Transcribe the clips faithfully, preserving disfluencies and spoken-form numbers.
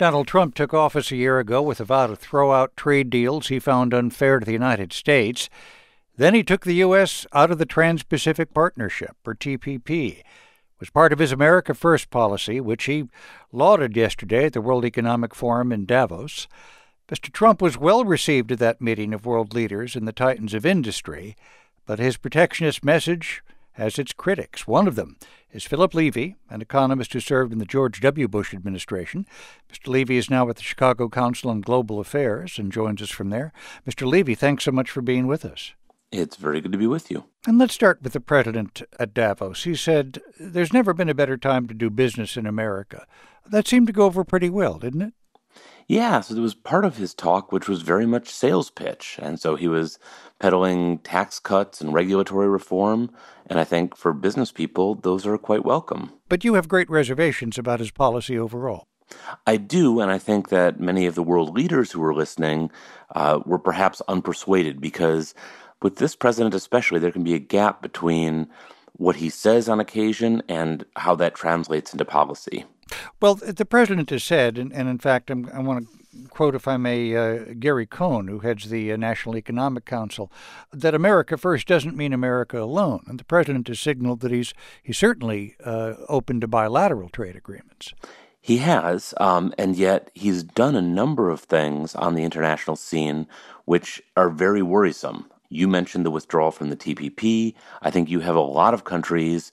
Donald Trump took office a year ago with a vow to throw out trade deals he found unfair to the United States. Then he took the U S out of the Trans-Pacific Partnership, or T P P. It was part of his America First policy, which he lauded yesterday at the World Economic Forum in Davos. Mister Trump was well received at that meeting of world leaders and the titans of industry, but his protectionist message has its critics. One of them is Philip Levy, an economist who served in the George W. Bush administration. Mister Levy is now at the Chicago Council on Global Affairs and joins us from there. Mister Levy, thanks so much for being with us. It's very good to be with you. And let's start with the president at Davos. He said, there's never been a better time to do business in America. That seemed to go over pretty well, didn't it? Yeah, so there was part of his talk which was very much sales pitch. And so he was peddling tax cuts and regulatory reform. And I think for business people, those are quite welcome. But you have great reservations about his policy overall. I do, and I think that many of the world leaders who were listening uh, were perhaps unpersuaded because with this president especially, there can be a gap between what he says on occasion and how that translates into policy. Well, the president has said, and, and in fact, I'm, I want to quote, if I may, uh, Gary Cohn, who heads the uh, National Economic Council, that America first doesn't mean America alone. And the president has signaled that he's he's certainly uh, open to bilateral trade agreements. He has, um, and yet he's done a number of things on the international scene which are very worrisome. You mentioned the withdrawal from the T P P. I think you have a lot of countries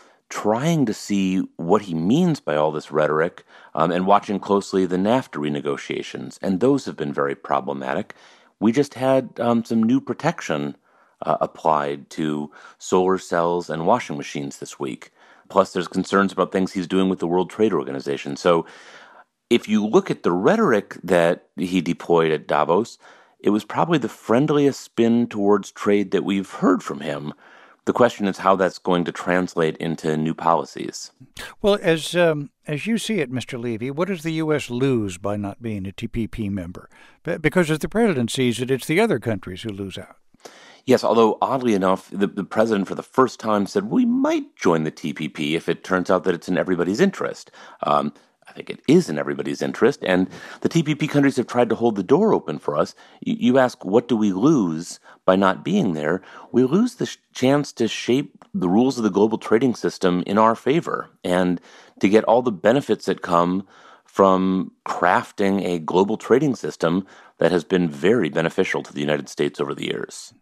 trying to see what he means by all this rhetoric um, and watching closely the NAFTA renegotiations, and those have been very problematic. We just had um, some new protection uh, applied to solar cells and washing machines this week. Plus, there's concerns about things he's doing with the World Trade Organization. So if you look at the rhetoric that he deployed at Davos, it was probably the friendliest spin towards trade that we've heard from him. The question is how that's going to translate into new policies. Well, as um, as you see it, Mister Levy, what does the U S lose by not being a T P P member? Because as the president sees it, it's the other countries who lose out. Yes, although oddly enough, the, the president for the first time said we might join the T P P if it turns out that it's in everybody's interest. Um, I think it is in everybody's interest, and the T P P countries have tried to hold the door open for us. You, you ask, what do we lose by not being there? We lose the sh- chance to shape the rules of the global trading system in our favor and to get all the benefits that come from crafting a global trading system that has been very beneficial to the United States over the years.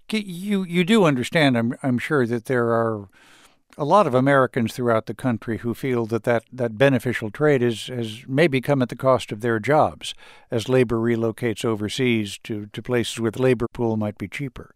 You you do understand, I'm I'm sure, that there are a lot of Americans throughout the country who feel that that, that beneficial trade is, has maybe come at the cost of their jobs as labor relocates overseas to, to places where the labor pool might be cheaper.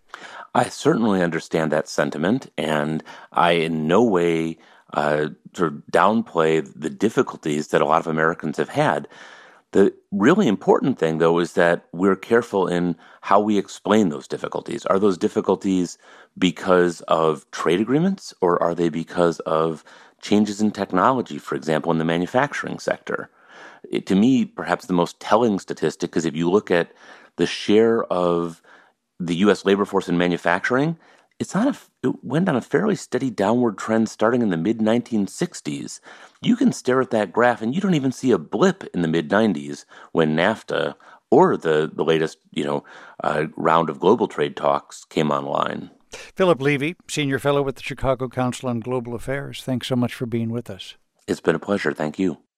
I certainly understand that sentiment, and I in no way uh, sort of downplay the difficulties that a lot of Americans have had. The really important thing, though, is that we're careful in how we explain those difficulties. Are those difficulties because of trade agreements, or are they because of changes in technology, for example, in the manufacturing sector? It, to me, perhaps the most telling statistic is if you look at the share of the U S labor force in manufacturing, it's not a, it went on a fairly steady downward trend starting in the mid nineteen sixties. You can stare at that graph and you don't even see a blip in the mid nineties when NAFTA or the, the latest, you know, uh, round of global trade talks came online. Philip Levy, Senior Fellow with the Chicago Council on Global Affairs, thanks so much for being with us. It's been a pleasure. Thank you.